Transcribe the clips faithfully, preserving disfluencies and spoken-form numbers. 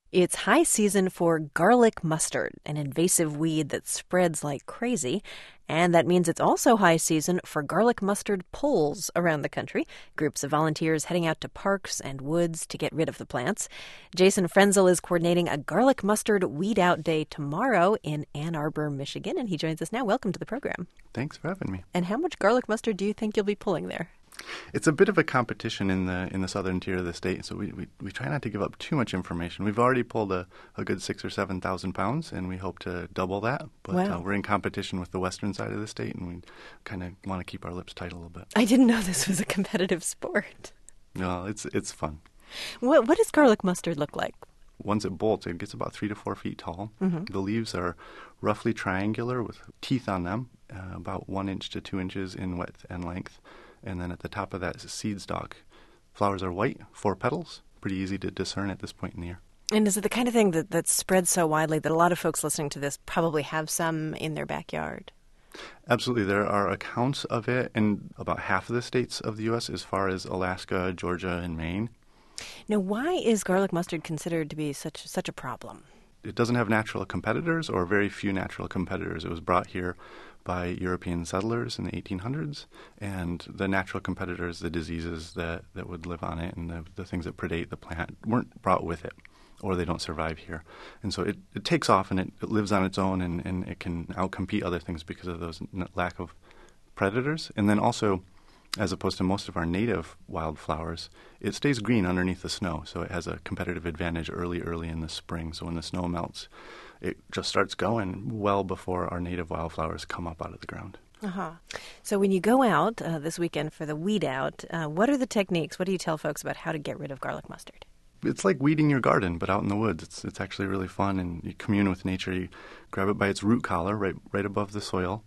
It's high season for garlic mustard, an invasive weed that spreads like crazy. And that means it's also high season for garlic mustard pulls around the country. Groups of volunteers heading out to parks and woods to get rid of the plants. Jason Frenzel is coordinating a garlic mustard weed out day tomorrow in Ann Arbor, Michigan, and he joins us now. Welcome to the program. Thanks for having me. And how much garlic mustard do you think you'll be pulling there? It's a bit of a competition in the in the southern tier of the state, so we, we, we try not to give up too much information. We've already pulled a, a good six or seven thousand pounds, and we hope to double that. But wow. uh, we're in competition with the western side of the state, and we kind of want to keep our lips tight a little bit. I didn't know this was a competitive sport. No, it's it's fun. What what does garlic mustard look like? Once it bolts, it gets about three to four feet tall. Mm-hmm. The leaves are roughly triangular with teeth on them, uh, about one inch to two inches in width and length. And then at the top of that is a seed stalk. Flowers are white, four petals, pretty easy to discern at this point in the year. And is it the kind of thing that, that spreads so widely that a lot of folks listening to this probably have some in their backyard? Absolutely. There are accounts of it in about half of the states of the U S as far as Alaska, Georgia, and Maine. Now, why is garlic mustard considered to be such such a problem? It doesn't have natural competitors, or very few natural competitors. It was brought here by European settlers in the eighteen hundreds, and the natural competitors, the diseases that, that would live on it and the, the things that predate the plant, weren't brought with it, or they don't survive here. And so it, it takes off and it, it lives on its own, and, and it can outcompete other things because of those n- lack of predators. And then also, as opposed to most of our native wildflowers, it stays green underneath the snow, so it has a competitive advantage early, early in the spring. So when the snow melts, it just starts going well before our native wildflowers come up out of the ground. Uh-huh. So when you go out uh, this weekend for the weed out, uh, what are the techniques? What do you tell folks about how to get rid of garlic mustard? It's like weeding your garden, but out in the woods. It's it's actually really fun, and you commune with nature. You grab it by its root collar right right above the soil,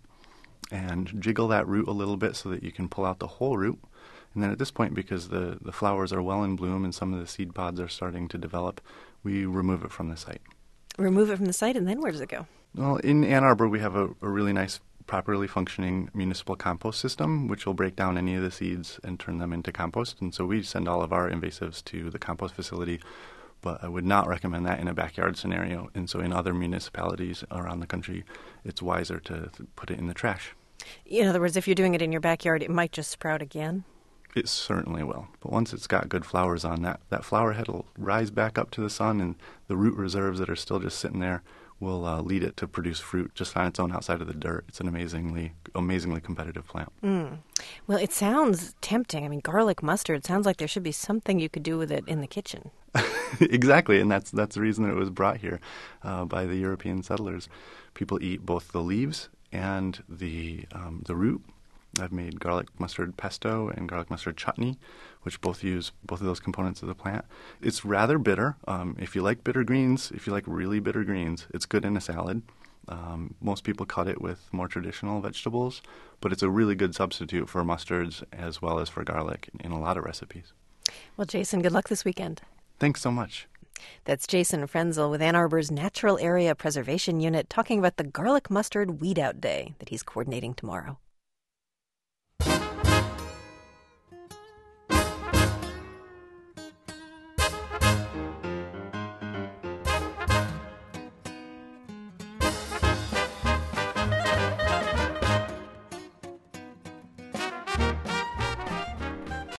and jiggle that root a little bit so that you can pull out the whole root. And then at this point, because the, the flowers are well in bloom and some of the seed pods are starting to develop, we remove it from the site. Remove it from the site, and then where does it go? Well, in Ann Arbor, we have a, a really nice, properly functioning municipal compost system, which will break down any of the seeds and turn them into compost. And so we send all of our invasives to the compost facility, but I would not recommend that in a backyard scenario. And so in other municipalities around the country, it's wiser to put it in the trash. In other words, if you're doing it in your backyard, it might just sprout again? It certainly will. But once it's got good flowers on, that, that flower head will rise back up to the sun, and the root reserves that are still just sitting there will uh, lead it to produce fruit just on its own outside of the dirt. It's an amazingly, amazingly competitive plant. Mm. Well, it sounds tempting. I mean, garlic mustard sounds like there should be something you could do with it in the kitchen. Exactly, and that's that's the reason that it was brought here uh, by the European settlers. People eat both the leaves and the um, the root. I've made garlic mustard pesto and garlic mustard chutney, which both use both of those components of the plant. It's rather bitter. Um, if you like bitter greens, if you like really bitter greens, it's good in a salad. Um, most people cut it with more traditional vegetables, but it's a really good substitute for mustards as well as for garlic in a lot of recipes. Well, Jason, good luck this weekend. Thanks so much. That's Jason Frenzel with Ann Arbor's Natural Area Preservation Unit talking about the Garlic Mustard Weed Out Day that he's coordinating tomorrow.